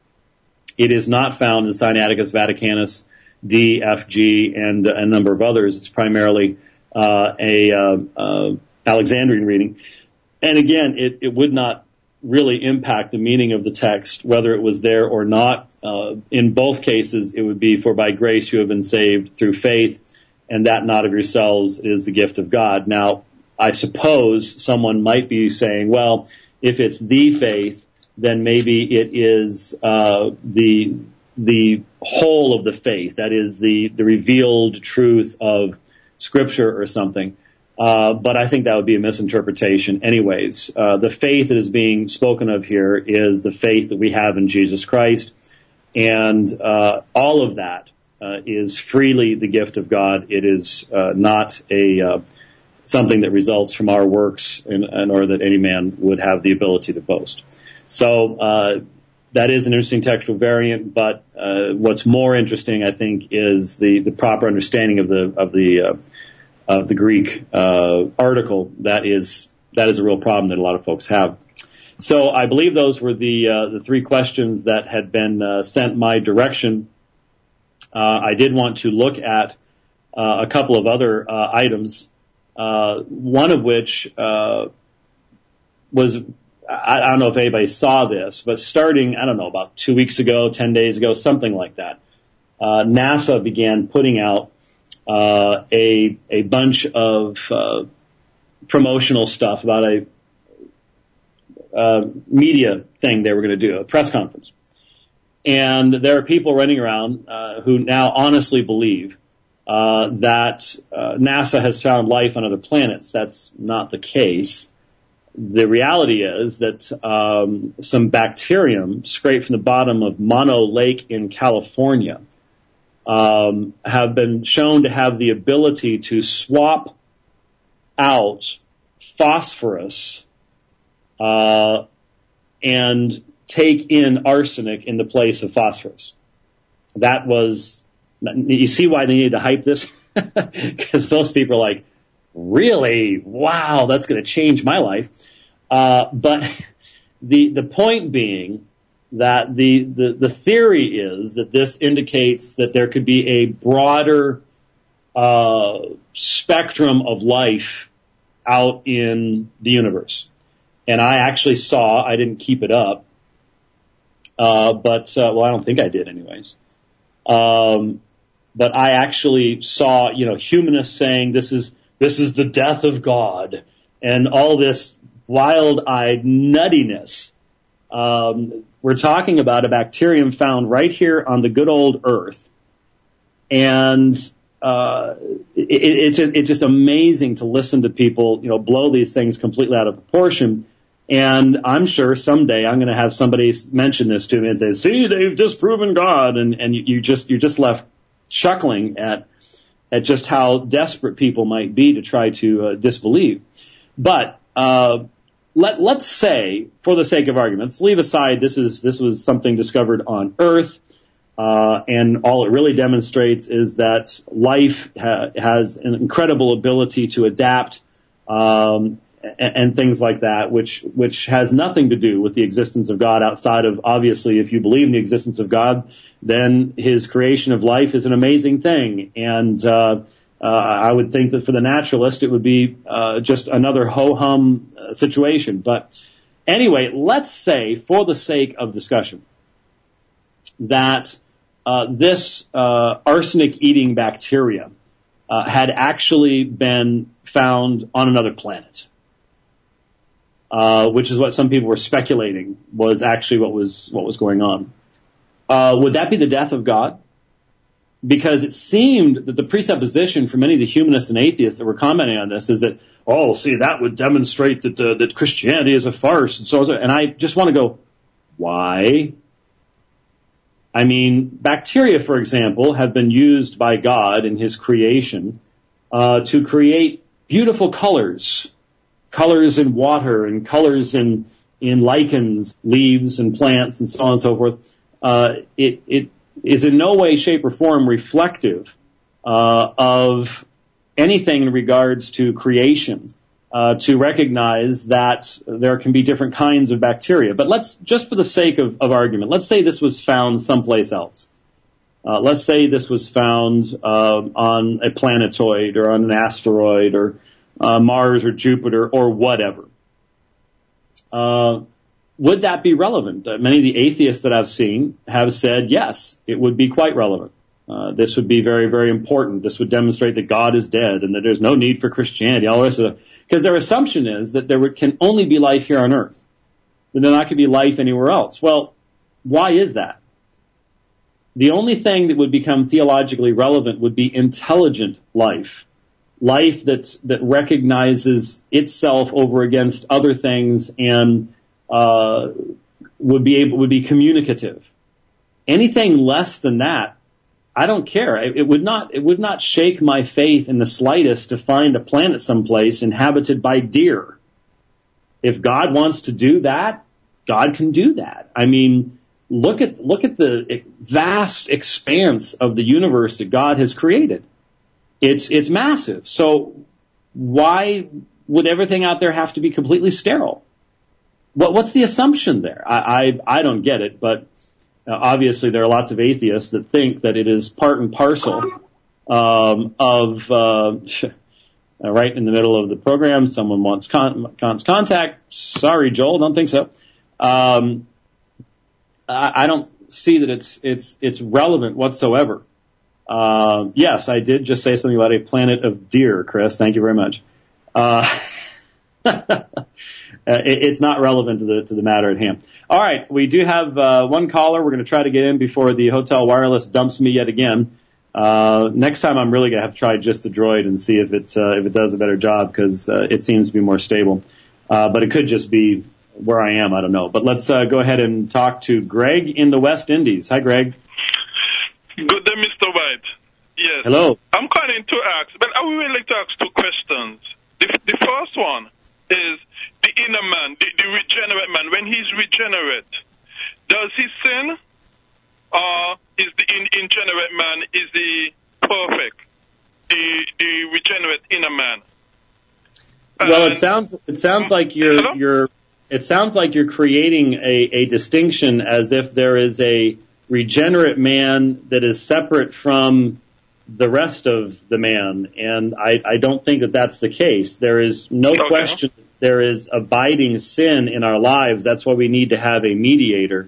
[SPEAKER 2] It is not found in Sinaiticus Vaticanus D, F, G, and a number of others. It's primarily uh, a uh, uh, Alexandrian reading. And again, it, it would not really impact the meaning of the text, whether it was there or not. Uh, in both cases, it would be, for by grace you have been saved through faith, and that not of yourselves is the gift of God. Now, I suppose someone might be saying, well, if it's the faith, then maybe it is uh, the the whole of the faith, that is the, the revealed truth of Scripture or something. Uh, but I think that would be a misinterpretation anyways. Uh, the faith that is being spoken of here is the faith that we have in Jesus Christ. And uh, all of that uh, is freely the gift of God. It is uh, not a uh, something that results from our works in, in order that any man would have the ability to boast. So uh that is an interesting textual variant, but uh, what's more interesting, I think, is the, the proper understanding of the of the uh, of the Greek uh, article. That is that is a real problem that a lot of folks have. So I believe those were the uh, the three questions that had been uh, sent my direction. Uh, I did want to look at uh, a couple of other uh, items. Uh, one of which uh, was. I don't know if anybody saw this, but starting, I don't know, about two weeks ago, ten days ago, something like that, uh, NASA began putting out uh, a a bunch of uh, promotional stuff about a uh, media thing they were going to do, a press conference. And there are people running around uh, who now honestly believe uh, that uh, NASA has found life on other planets. That's not the case. The reality is that um, some bacterium scraped from the bottom of Mono Lake in California um, have been shown to have the ability to swap out phosphorus uh, and take in arsenic in the place of phosphorus. That was, you see why they needed to hype this? Because most people are like, really? Wow, that's going to change my life. Uh, but the, the point being that the, the, the theory is that this indicates that there could be a broader, uh, spectrum of life out in the universe. And I actually saw, I didn't keep it up, Uh, but, uh, well, I don't think I did anyways. Um, but I actually saw, you know, humanists saying this is, this is the death of God and all this wild-eyed nuttiness. Um, we're talking about a bacterium found right here on the good old Earth. And, uh, it, it's, it's just amazing to listen to people, you know, blow these things completely out of proportion. And I'm sure someday I'm going to have somebody mention this to me and say, see, they've disproven God. And, and you, you just, you're just left chuckling at, at just how desperate people might be to try to uh, disbelieve. But, uh, let, let's say, for the sake of argument, let's leave aside this is, this was something discovered on Earth. Uh, and all it really demonstrates is that life ha- has an incredible ability to adapt, um, and, and things like that, which, which has nothing to do with the existence of God outside of, obviously, if you believe in the existence of God, then his creation of life is an amazing thing. And, uh, uh, I would think that for the naturalist, it would be, uh, just another ho-hum uh, situation. But anyway, let's say, for the sake of discussion, that, uh, this, uh, arsenic-eating bacteria, uh, had actually been found on another planet. Uh, which is what some people were speculating was actually what was, what was going on. Uh, would that be the death of God? Because it seemed that the presupposition for many of the humanists and atheists that were commenting on this is that, oh, see, that would demonstrate that, uh, that Christianity is a farce and so on. And I just want to go, why? I mean, bacteria, for example, have been used by God in his creation, uh, to create beautiful colors. Colors in water and colors in, in lichens, leaves and plants and so on and so forth. Uh, it, it is in no way, shape or form reflective, uh, of anything in regards to creation, uh, to recognize that there can be different kinds of bacteria. But let's, just for the sake of, of argument, let's say this was found someplace else. Uh, let's say this was found, uh, on a planetoid or on an asteroid or Uh, Mars or Jupiter or whatever. Uh, would that be relevant? Uh, many of the atheists that I've seen have said, yes, it would be quite relevant. Uh, this would be very, very important. This would demonstrate that God is dead and that there's no need for Christianity. All the rest of it. Because their assumption is that there would, can only be life here on Earth. That there not could be life anywhere else. Well, why is that? The only thing that would become theologically relevant would be intelligent life. Life that, that recognizes itself over against other things and, uh, would be able, would be communicative. Anything less than that, I don't care. It, it would not, it would not shake my faith in the slightest to find a planet someplace inhabited by deer. If God wants to do that, God can do that. I mean, look at, look at the vast expanse of the universe that God has created. It's, it's massive. So why would everything out there have to be completely sterile? What, what's the assumption there? I, I, I don't get it, but uh, obviously there are lots of atheists that think that it is part and parcel, um, of, uh, right in the middle of the program, someone wants con- wants contact. Sorry, Joel, don't think so. Um, I, I don't see that it's, it's, it's relevant whatsoever. Uh, yes, I did just say something about a planet of deer, Chris. Thank you very much. Uh, it's not relevant to the to the matter at hand. All right, we do have uh, one caller. We're going to try to get in before the Hotel Wireless dumps me yet again. Uh, next time, I'm really going to have to try just the Droid and see if it uh, if it does a better job, because uh, it seems to be more stable. Uh, but it could just be where I am. I don't know. But let's uh, go ahead and talk to Greg in the West Indies. Hi, Greg.
[SPEAKER 6] Good day, Mister White. Yes.
[SPEAKER 2] Hello.
[SPEAKER 6] I'm calling to ask, but I would really like to ask two questions. The, the first one is the inner man, the, the regenerate man. When he's regenerate, does he sin? Or is the in, regenerate man, is he perfect? The, the regenerate inner man.
[SPEAKER 2] Well,
[SPEAKER 6] And,
[SPEAKER 2] it sounds it sounds like you're
[SPEAKER 6] Hello?
[SPEAKER 2] you're it sounds like you're creating a, a distinction as if there is a regenerate man that is separate from the rest of the man, and I, I don't think that that's the case. There is no
[SPEAKER 6] Okay.
[SPEAKER 2] question that there is abiding sin in our lives. That's why we need to have a mediator.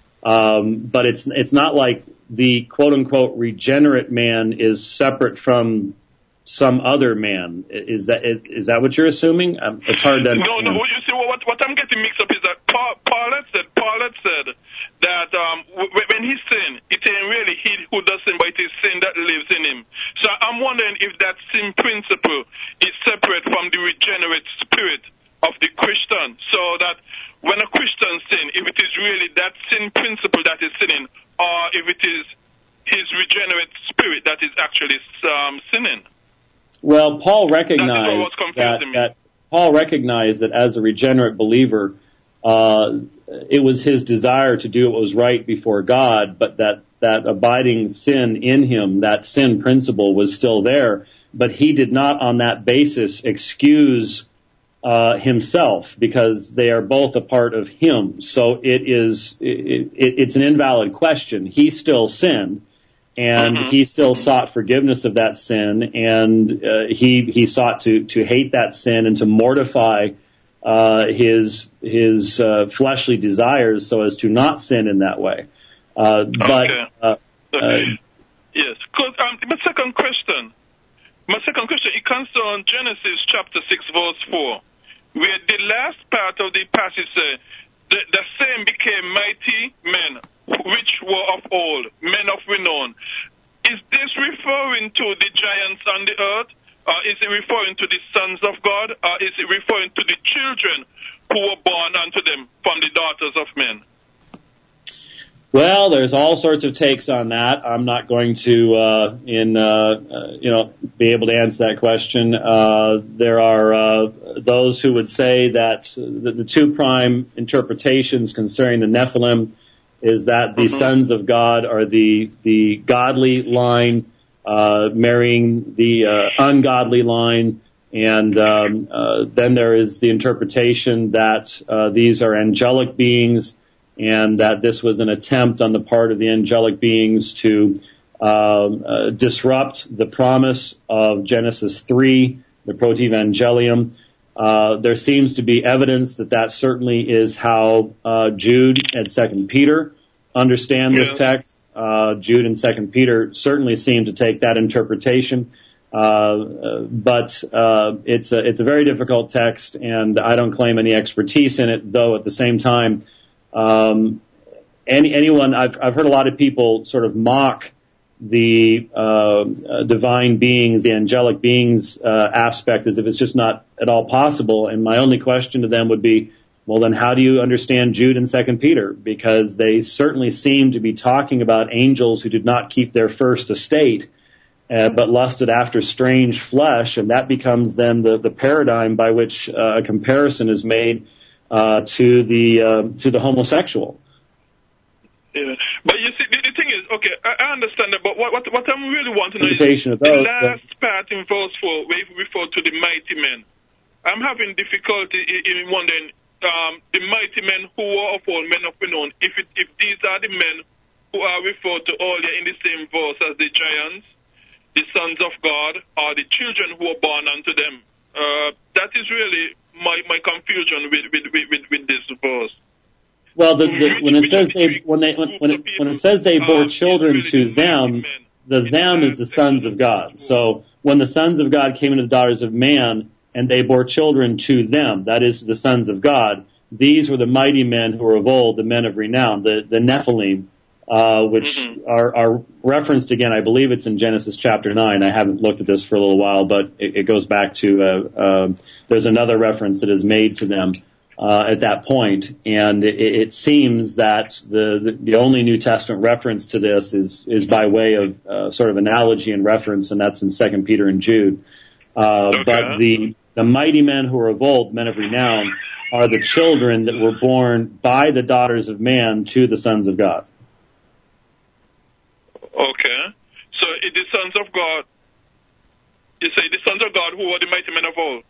[SPEAKER 2] Um, but it's it's not like the quote unquote regenerate man is separate from some other man. Is that is that what you're assuming? Um, it's hard to
[SPEAKER 6] No,
[SPEAKER 2] understand.
[SPEAKER 6] no. You see, what what I'm getting mixed up is that Paul, Paul had said Paul had said that um, w- when he sinned, it ain't really he who does sin, but it is sin that lives in him. So I'm wondering if that sin principle is separate from the regenerate spirit of the Christian, so that when a Christian sin, if it is really that sin principle that is sinning, or if it is his regenerate spirit that is actually um, sinning.
[SPEAKER 2] Well, Paul
[SPEAKER 6] That is what
[SPEAKER 2] recognized
[SPEAKER 6] was
[SPEAKER 2] that,
[SPEAKER 6] confusing me.
[SPEAKER 2] that Paul recognized that as a regenerate believer, uh, it was his desire to do what was right before God, but that that abiding sin in him, that sin principle, was still there. But he did not, on that basis, excuse uh, himself, because they are both a part of him. So it is it, it, it's an invalid question. He still sinned. And
[SPEAKER 6] Mm-hmm.
[SPEAKER 2] he still sought forgiveness of that sin, and uh, he he sought to to hate that sin and to mortify uh, his his uh, fleshly desires so as to not sin in that way. Uh, but
[SPEAKER 6] Okay.
[SPEAKER 2] uh,
[SPEAKER 6] Okay.
[SPEAKER 2] uh,
[SPEAKER 6] Yes. 'Cause, um, my second question, my second question, it comes on Genesis chapter six, verse four, where the last part of the passage says, the, the same became mighty men, which were of old, men of renown. Is this referring to the giants on the earth? Or is it referring to the sons of God? Or is it referring to the children who were born unto them from the daughters of men?
[SPEAKER 2] well, there's all sorts of takes on that. I'm not going to, uh, in uh, uh, you know, be able to answer that question. Uh, there are uh, those who would say that the, the two prime interpretations concerning the Nephilim is that the
[SPEAKER 6] Mhm.
[SPEAKER 2] sons of God are the the godly line uh, marrying the uh, ungodly line, and um, uh, then there is the interpretation that uh, these are angelic beings, and that this was an attempt on the part of the angelic beings to uh, uh, disrupt the promise of Genesis three, the Protevangelium. Uh, there seems to be evidence that that certainly is how uh, Jude and Second Peter understand this
[SPEAKER 6] Yeah.
[SPEAKER 2] text. Uh, Jude and Second Peter certainly seem to take that interpretation, uh, uh, but uh, it's a it's a very difficult text, and I don't claim any expertise in it. Though at the same time, um, any anyone I've I've heard a lot of people sort of mock the uh, uh, divine beings, the angelic beings uh, aspect, as if it's just not at all possible. And my only question to them would be, well, then how do you understand Jude and Second Peter? Because they certainly seem to be talking about angels who did not keep their first estate, uh, but lusted after strange flesh, and that becomes then the, the paradigm by which uh, a comparison is made uh, to the uh, to the homosexual.
[SPEAKER 6] Yeah. But you see, the, the thing is, okay, I, I understand that, but what, what, what I'm really wanting to know is
[SPEAKER 2] Invitation of
[SPEAKER 6] the
[SPEAKER 2] those,
[SPEAKER 6] last part in verse four, where it referred to the mighty men. I'm having difficulty in, in wondering um, the mighty men who were of all men of renown, if, it, if these are the men who are referred to earlier in the same verse as the giants, the sons of God, or the children who were born unto them. Uh, that is really my, my confusion with, with, with, with, with this verse.
[SPEAKER 2] Well, the, the, when it says they when they when when it, when it says they bore children to them, the them is the sons of God. So when the sons of God came into the daughters of man, and they bore children to them, that is, the sons of God, these were the mighty men who were of old, the men of renown, the, the Nephilim, uh, which mm-hmm. are, are referenced again, I believe it's in Genesis chapter nine. I haven't looked at this for a little while, but it, it goes back to, uh, uh, there's another reference that is made to them, uh, at that point. And it, it seems that the, the, the only New Testament reference to this is, is by way of, uh, sort of analogy and reference, and that's in Second Peter and Jude. Uh,
[SPEAKER 6] okay.
[SPEAKER 2] But the, the mighty men who are of old, men of renown, are the children that were born by the daughters of man to the sons of God.
[SPEAKER 6] Okay. So it the sons of God, you say the sons of God who are the mighty men of old?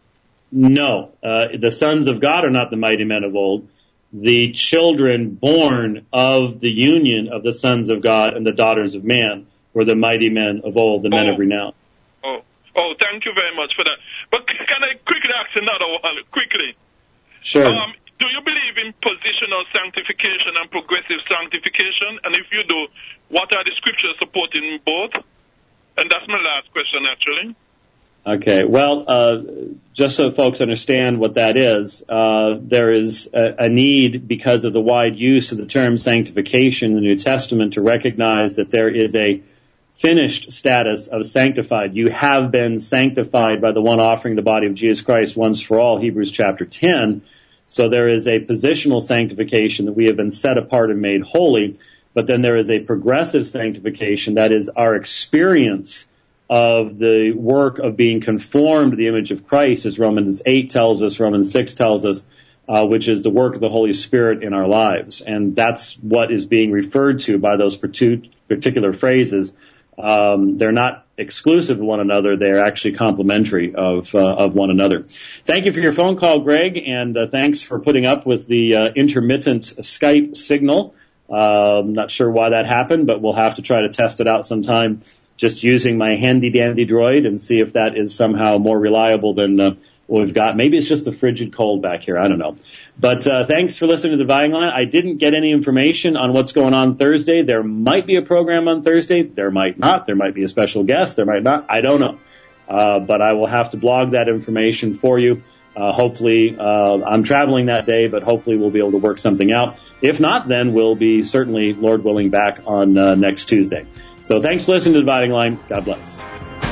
[SPEAKER 2] No. Uh, the sons of God are not the mighty men of old. The children born of the union of the sons of God and the daughters of man were the mighty men of old, the men
[SPEAKER 6] oh.
[SPEAKER 2] of renown.
[SPEAKER 6] Oh. Oh, thank you very much for that. But can I quickly ask another one, quickly?
[SPEAKER 2] Sure.
[SPEAKER 6] Um, do you believe in positional sanctification and progressive sanctification? And if you do, what are the scriptures supporting both? And that's my last question, actually.
[SPEAKER 2] Okay. Well, uh, just so folks understand what that is, uh, there is a, a need because of the wide use of the term sanctification in the New Testament to recognize that there is a finished status of sanctified. You have been sanctified by the one offering the body of Jesus Christ once for all, Hebrews chapter ten. So there is a positional sanctification that we have been set apart and made holy, but then there is a progressive sanctification, that is our experience of the work of being conformed to the image of Christ, as Romans eight tells us, Romans six tells us, uh, which is the work of the Holy Spirit in our lives. And that's what is being referred to by those particular phrases. Um, they're not exclusive to one another. They're actually complementary of, uh, of one another. Thank you for your phone call, Greg, and uh, thanks for putting up with the uh, intermittent Skype signal. Uh, I'm not sure why that happened, but we'll have to try to test it out sometime just using my handy-dandy droid and see if that is somehow more reliable than uh, what we've got. Maybe it's just the frigid cold back here. I don't know. But uh, thanks for listening to the Dividing Line. I didn't get any information on what's going on Thursday. There might be a program on Thursday. There might not. There might be a special guest. There might not. I don't know. Uh, but I will have to blog that information for you. Uh, hopefully, uh, I'm traveling that day, but hopefully we'll be able to work something out. If not, then we'll be certainly, Lord willing, back on uh, next Tuesday. So thanks for listening to the Dividing Line. God bless.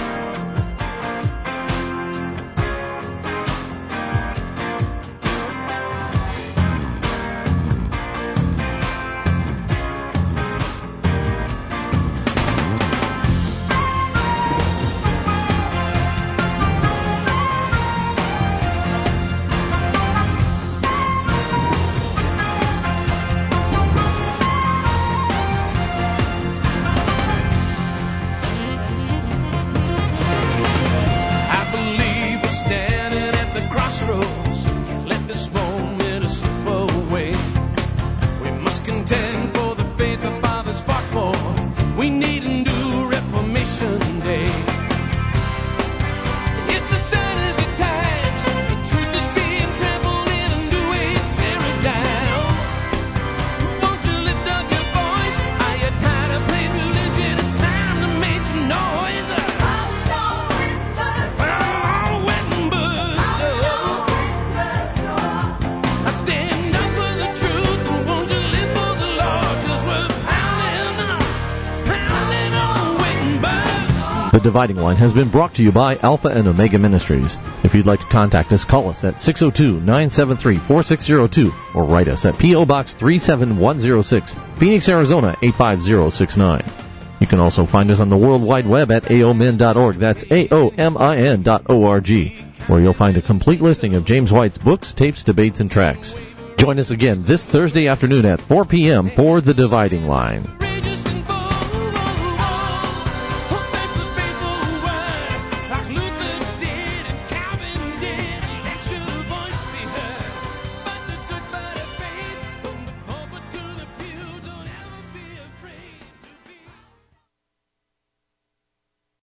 [SPEAKER 1] The Dividing Line has been brought to you by Alpha and Omega Ministries. If you'd like to contact us, call us at six oh two, nine seven three, four six oh two or write us at P O. Box three seven one oh six, Phoenix, Arizona eight five zero six nine. You can also find us on the World Wide Web at A O M I N dot org. That's A O M I N dot O R G, where you'll find a complete listing of James White's books, tapes, debates, and tracts. Join us again this Thursday afternoon at four p.m. for The Dividing Line.